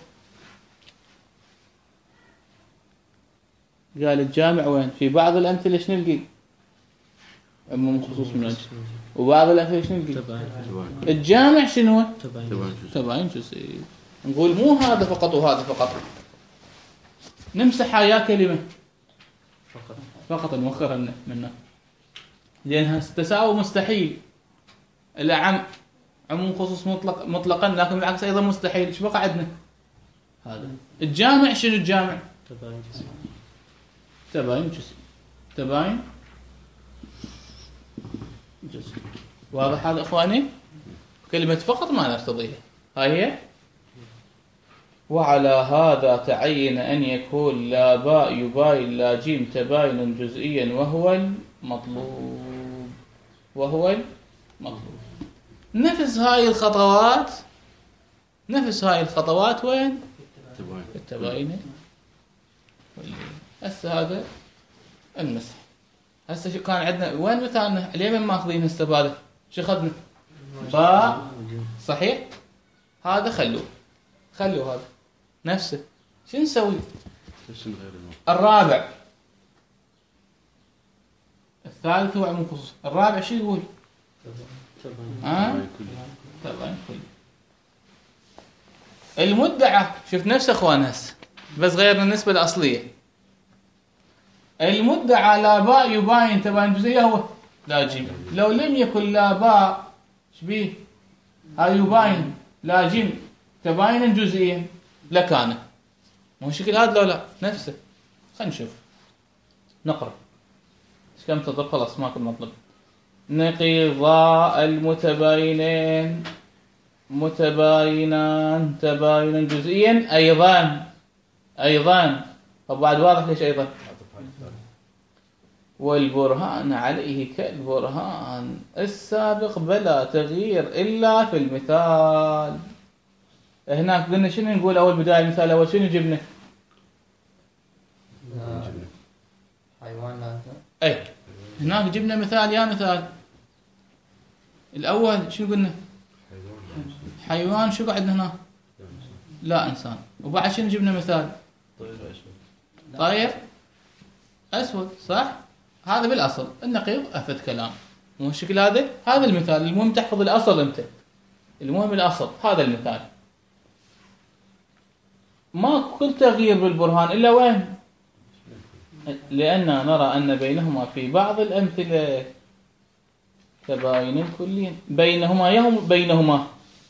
قال الجامع وين؟ في بعض الأمثلة شنو نلقي؟ عموم خصوص من وجه. وبعض الأمثلة شنو نلقي؟ الجامع شنو؟ تباين جزئي. نقول مو هذا فقط وهذا فقط، نمسح يا كلمة فقط نوخرها منه، لأنها تساوي مستحيل. الأعم عموم خصوص مطلقا، لكن بالعكس أيضا مستحيل. إيش بقى عندنا؟ هذا الجامع شنو؟ الجامع تباين جزء. واضح هذا إخواني؟ كلمة فقط ما نرتضيها. هاي هي. وعلى هذا تعين أن يكون لا باء يباين لا جيم تباين جزئيا وهو المطلوب. نفس هاي الخطوات وين؟ التباين. هسه هذا المسح. هسه شو كان عندنا؟ وين مثالنا؟ ليه ما ماخذين هسه هذا؟ شو اخذنا؟ باء صحيح. هذا خلوه هذا نفسه. شو نسوي؟ الرابع الثالث هو عموم خصوص. الرابع شو يقول؟ تباين كلي. المدعى شوف نفس اخوان هسه، بس غيرنا النسبة الأصلية. المدعى لا باء يباين تباين جزئية هو لا جيم. لو لم يكن لا باء شبيه هاي يباين لا جيم تباينا جزئيا لكان. مو شكل هذا لو لا نفسه. خلينا نشوف نقرأ ايش كم تضرب. خلاص ماكو مطلب. نقيضا المتباينين متباينان تباينا جزئيا أيضا. طب بعد واضح ليش أيضا؟ والبرهان عليه كالبرهان السابق بلا تغيير إلا في المثال. هناك قلنا شنو نقول أول بداية المثال أول شنو جبنا؟ حيوان لا أي هناك جبنا مثال يا مثال الأول شنو قلنا؟ حيوان. شو قاعد هنا؟ لا إنسان. وبعد شنو جبنا مثال؟ طير أسود صح؟ هذا بالأصل. النقيض أفد كلام. مو الشكل هذا المثال. المهم تحفظ الأصل أنت. المهم الأصل هذا المثال. ما كل تغيير بالبرهان إلا وين؟ لأننا نرى أن بينهما في بعض الأمثلة تباين كليا. بينهما يهم بينهما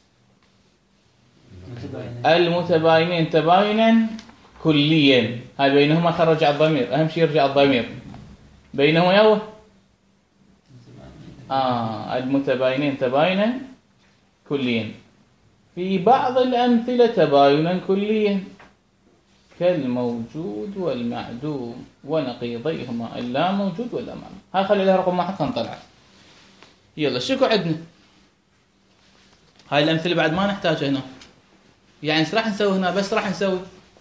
المتباينين تباينا كليا. هاي بينهما خرج على الضمير، أهم شيء يرجع الضمير. بينهما يوه المتباينين تباينا كليا. في بعض الأمثلة تباينا كليا كالموجود والمعدوم ونقيضيهما اللا موجود ولا معدوم. هاي خلي لها رقم 1 نطلع. يلا شكو عندنا؟ هاي الأمثلة بعد ما نحتاجها هنا. يعني ايش راح نسوي هنا؟ بس راح نسوي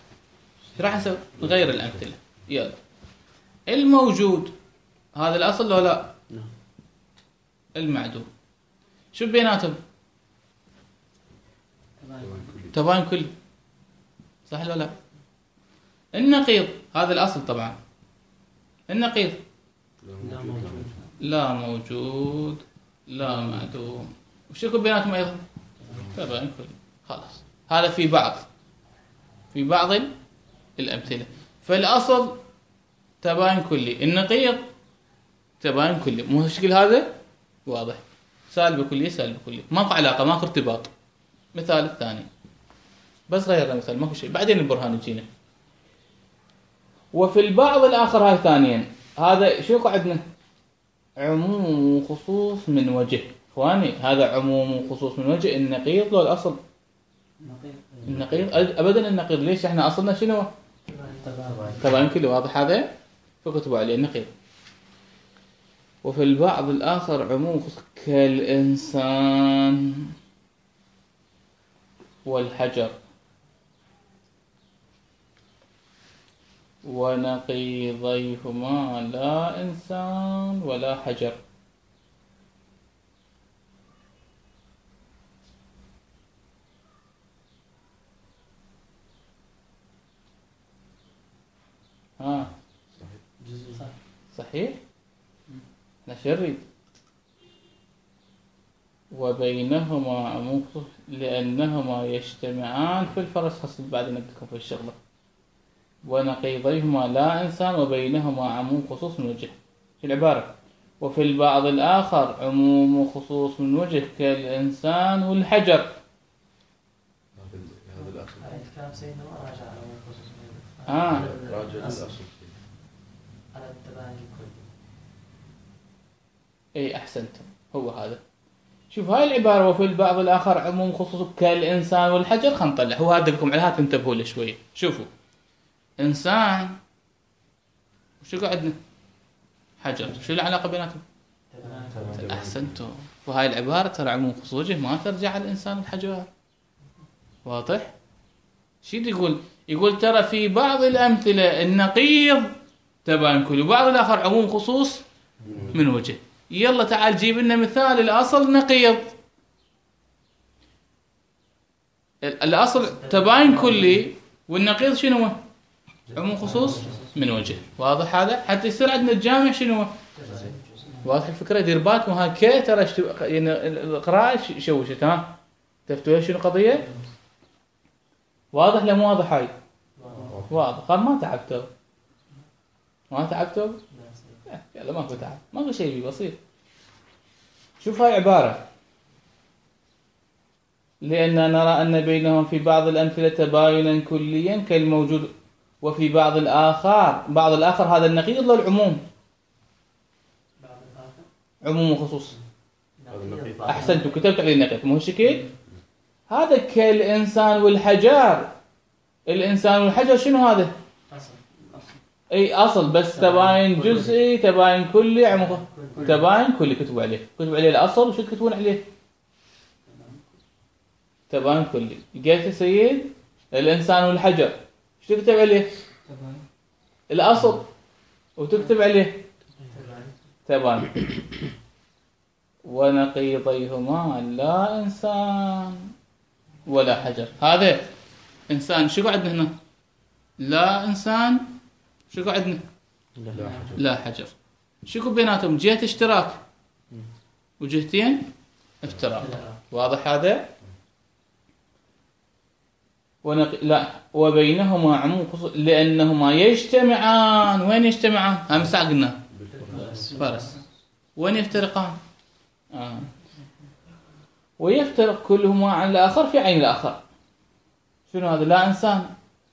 نغير الأمثلة. يلا الموجود هذا الأصل ولا لا؟ المعدوم شو بيناتهم؟ تباين كلي، صح ولا لا؟ النقيض هذا الأصل طبعا. النقيض لا موجود لا معدوم. وش يكون بيناتهم أيضا؟ تباين كلي. خلاص هذا في بعض الأمثلة. فالأصل تباين كلي، النقيض تباين كلي. مو الشكل هذا واضح، سالب كلي ماكو علاقة، ماكو ارتباط. مثال الثاني بس غيرنا مثال، ماكو شيء، بعدين البرهان يجينا. وفي البعض الآخر هاي ثانيا. هذا شو عندنا؟ عموم وخصوص من وجه. اخواني هذا عموم وخصوص من وجه. النقيض لو الأصل النقيض أبدا. النقيض ليش؟ احنا أصلنا شنو؟ تباين كلي. واضح هذا؟ فكتبوا عليه النقيض. وفي البعض الآخر عموم خصوص كالإنسان والحجر ونقيضيهما لا إنسان ولا حجر. صحيح. نشرد وبينهما عموم لأنهما يجتمعان في الفرس. حصل بعد نبدأكم في الشغلة. ونقيضيهما لا إنسان وبينهما عموم خصوص من وجه. في العبارة وفي البعض الآخر عموم وخصوص من وجه كالإنسان والحجر. هذا الأصل. الكلام سيدنا ما راجع على عموم خصوص من وجه. راجع الأصل على التباين الكلي. اي احسنتم، هو هذا. شوف هاي العبارة وفي البعض الآخر عموم خصوص كالإنسان والحجر. خلينا نطلع هو هذا لكم على هات انتبهوا له شوية. شوفوا إنسان وشو قعدنا؟ حجر. شو العلاقة بيناتهم؟ أحسنتم. وهاي العبارة ترى عموم خصوص وجه ما ترجع على الإنسان والحجر. واضح؟ شو يقول ترى في بعض الأمثلة النقيض تباين كلي وبعض الآخر عموم خصوص من وجه. يلا تعال جيب لنا مثال. الأصل نقيض، الأصل تباين كلي والنقيض شنو؟ عموم خصوص من وجه. واضح هذا؟ حتى يصير عندنا الجامع شنو؟ واضح الفكرة؟ دير بالكم ها كي ترى يعني القراءة شوشت. ها تفتوا شنو القضية؟ واضح لا مو واضح؟ هاي واضح. قال ما تعبتوا يلا ماكو تعب، ماكو شيء بسيط. شوف هاي عبارة لأننا نرى أن بينهم في بعض الأمثلة تباينا كليا كالموجود وفي بعض الآخر هذا النقيض للعموم. عموم وخصوص. أحسنتم كتبت عليه النقيض مو شكل. هذا كالإنسان والحجر. الإنسان والحجر شنو هذا؟ اي اصل بس تباين جزئي تباين كلي عموم تباين كلي. كتبوا عليه الاصل. وشو تكتبون عليه؟ تباين كلي. قلت يا سيد الانسان والحجر شو تكتب عليه؟ الاصل. وتكتب عليه تباين. ونقيضيهما لا انسان ولا حجر. هذا انسان شو عندنا هنا؟ لا انسان. شو عندنا؟ لا حجر. شو بيناتهم؟ جهة اشتراك وجهتين افتراق. واضح هذا؟ لا وبينهما عموم خصوص لأنهما يجتمعان. وين يجتمعان؟ هم ساقنا فرس. وين يفترقان؟ ويفترق كلهما عن الآخر في عين الآخر. شنو هذا؟ لا إنسان،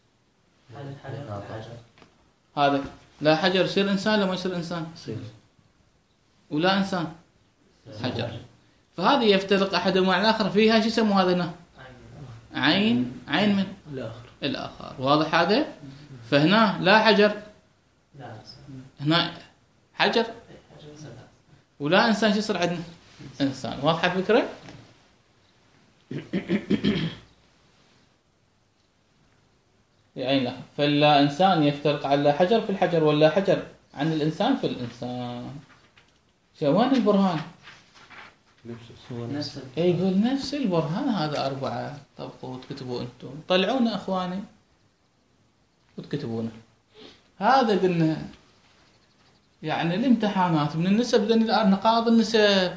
هذا لا حجر يصير إنسان لما يصير إنسان، ولا إنسان حجر. فهذه يفترق أحدهما عن الآخر فيها شو يسموا هذا هنا؟ عين من الآخر. واضح هذا؟ فهنا لا حجر، هنا حجر، ولا إنسان شو يصير عندنا؟ إنسان. واضحة الفكرة؟ يعني لا، فلا إنسان يفترق عن لا حجر في الحجر، ولا حجر عن الإنسان في الإنسان. شو وين البرهان؟ يقول نفس البرهان هذا 4. طبقوا وتكتبوا أنتم، طلعونا أخواني وتكتبونا. هذا قلنا يعني الامتحانات من النسب، نقاط النسب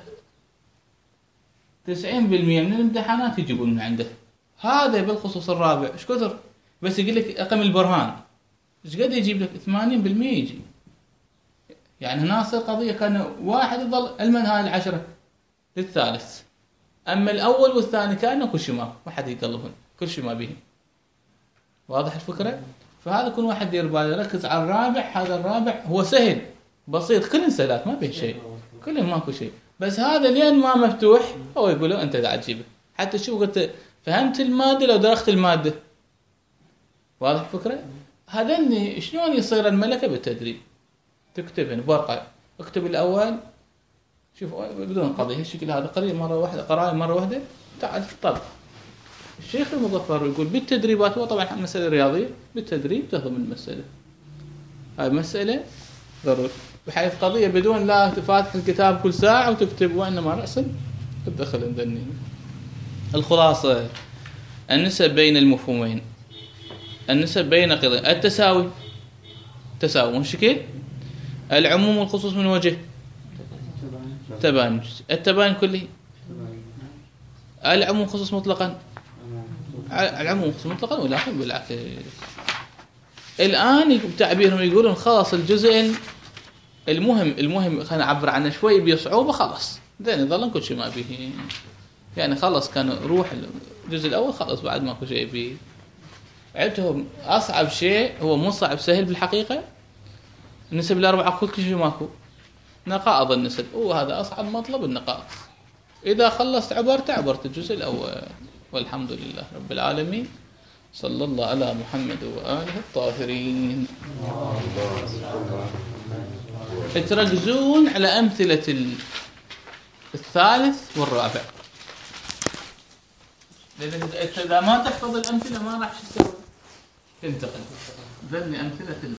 90% من الامتحانات يجيبون من عنده. هذا بالخصوص الرابع ايش كثر، بس يقول لك اقم البرهان ايش قد يجيب لك؟ 80% يجي. يعني هنا صار قضيه كان واحد يظل المنهاج 10 للثالث، اما الاول والثاني كانه كل شيء ما حد يقلبهم، كل شيء ما بيهم. واضح الفكره؟ فهذا كل واحد يدير باله يركز على الرابع. هذا الرابع هو سهل بسيط، كل سهلات ما به شيء، كلهم ماكو شيء، بس هذا لين ما مفتوح هو يقولوا انت قاعد تجيبه. حتى شوف قلت فهمت الماده لو درخت الماده. واضح الفكره؟ هذني شلون يصير الملكه بالتدريب. تكتبن بورقه، اكتب الاول، شوف بدون قضيه الشكل هذا قريب مره واحده، قرايه مره واحده، تعال طبق. الشيخ المظفر يقول بالتدريبات، هو طبعا مساله رياضيه، بالتدريب تهضم المساله. هاي مساله ضروري، بحيث قضيه بدون لا تفاتح الكتاب كل ساعه وتكتب، وانما راسا تدخل عندني. الخلاصه النسب بين المفهومين، النسب بين قضية، التساوي من شكل، العموم والخصوص من وجه، تباين، التباين كلي، العموم والخصوص مطلقا، العموم والخصوص مطلقا ولا بالعكس. الآن بتعبيرهم يقولون خلاص الجزء المهم خلينا نعبر عنه شوي بصعوبة، خلاص زين يظل كل شيء ما به، يعني خلاص كان روح الجزء الأول خلاص بعد ماكو شيء به. عندهم أصعب شيء هو مو صعب، سهل بالحقيقة. النسب الأربعة كل شيء ماكو، نقائض النسب، وهذا أصعب مطلب النقائض. إذا خلصت عبرت الجزء الأول. والحمد لله رب العالمين، صلى الله على محمد وآله الطاهرين. تركزون على أمثلة الثالث والرابع، لأن إذا ما تحفظ الأمثلة ما راح تنتقل. ذني أمثلة